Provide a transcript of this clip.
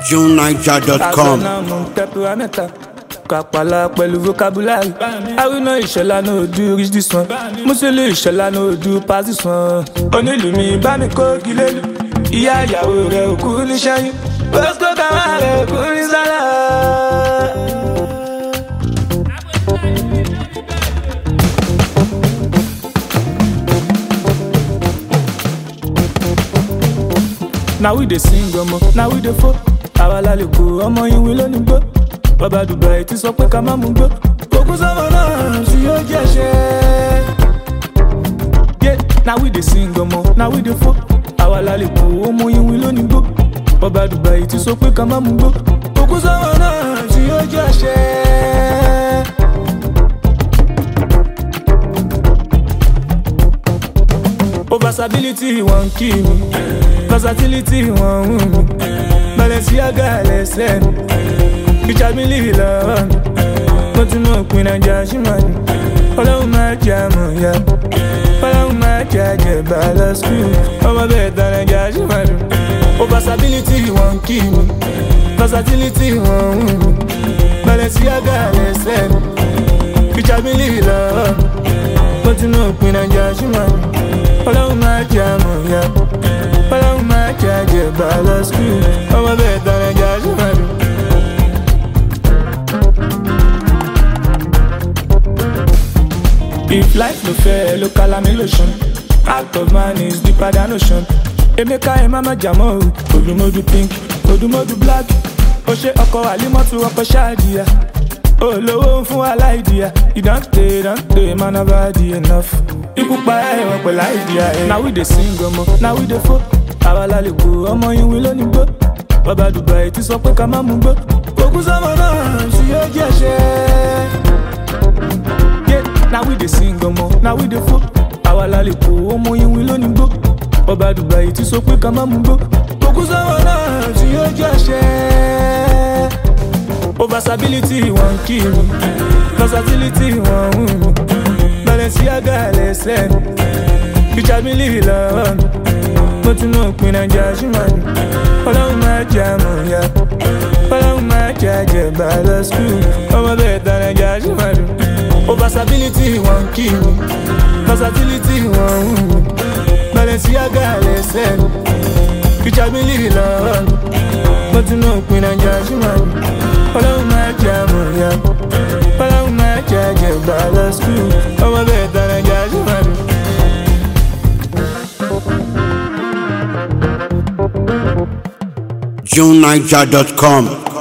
JuneNiger.com. Kapala pẹ̀lú vocabulary. Aruna Ìṣọ̀lá no do reach this one. Musili Ìṣọ̀lá no do pass this one. Onílù mi bá mi kó gilelu. Ìyá ìyàwó rẹ̀ òkú ní sẹ́yìn. Bọ́sùkò kàwá rẹ̀ òkú ní sálà. Now we dey sing ọmọ, now we dey fo. Àwa la lè kó ọmọ yín wí lónìí gbó. Bàbá Dubai ti sọ pé ká má mú gbó. Òkú sọ́mọ náà tí yóò jẹ́ṣẹ́. Yeah, now we dey sing ọmọ, now we dey fo. Àwa la lè kó ọmọ yín wí lónìí gbó. Bàbá Dubai ti sọ pé ká má mú gbó. Òkú sọ́mọ náà tí yóò jẹ́ṣẹ́. Overstability won't kill me. Versatility won't wound me. Balenciaga lẹ́sẹ̀ mi. Richard Mille lọ́wọ́ mi. Mo ti mọ̀ pé Naija ṣì máa ní. Ọlọ́run máa jẹ́ àmọ̀ ya. Ọlọ́run máa jẹ́ àjẹbà lọ school. Ọmọ bẹ́ẹ̀ tán Naija ṣì máa ní. Overstability won't kill me. Versatility won't wound me. Balenciaga lẹ́sẹ̀ mi. Richard Mille lọ́wọ́ mi. Mo ti mọ̀ pé Naija ṣì máa ní. Ọlọ́run máa jẹ́ àmọ̀ ya. Ọlọ́run máa jẹ́ àjẹbà lọ school. Ọmọ bẹ́ẹ̀ tán Naija ṣì máa ní. If life no fair, look calamation. Act of man is deeper than ocean. Emeka Emama Jamo, Odumodu pink, Odumodu black. Ose ọkọ Alimọtu ọkọ Shadia. Olówó fún aláìdíà. You don't stay, man I've had enough. Ikú pa ẹ̀wọ̀n pẹ̀lú àìdíà. Now we dey sing ọmọ, now we dey fo. Àwa la lè kó ọmọ yín wí lónìí gbó. Bàbá Dubai ti sọ pé ká má mú gbó. Òkú sọ́mọ náà tí yóò jẹ́ṣẹ́. Now we dey sing ọmọ, now we dey fo. Àwa la lè kó ọmọ yín wí lónìí gbó. Bàbá Dubai ti sọ pé ká má mú gbó. Òkú sọ́mọ náà tí yóò jẹ́ṣẹ́. Overstability won't kill me. Versatility won't wound me. Balenciaga lẹ́sẹ̀ mi. Richard Mille lọ́wọ́ mi. Mo ti mọ̀ pé Naija ṣì máa ní. Ọlọ́run máa jẹ́ àmọ̀ ya. Ọlọ́run máa jẹ́ àjẹbà lọ school. Ọmọ bẹ́ẹ̀ tán Naija ṣì máa ní. Overstability won't kill me. Versatility won't wound me. Balenciaga lẹ́sẹ̀ mi. Richard Mille lọ́wọ́ mi. Mo ti mọ̀ pé Naija ṣì máa ní. Ọlọ́run máa jẹ́ àmọ̀ ya. Ọlọ́run máa jẹ́ àjẹbà lọ school. Ọmọ bẹ́ẹ̀ tán Naija ṣì máa ní. JuneNiger.com.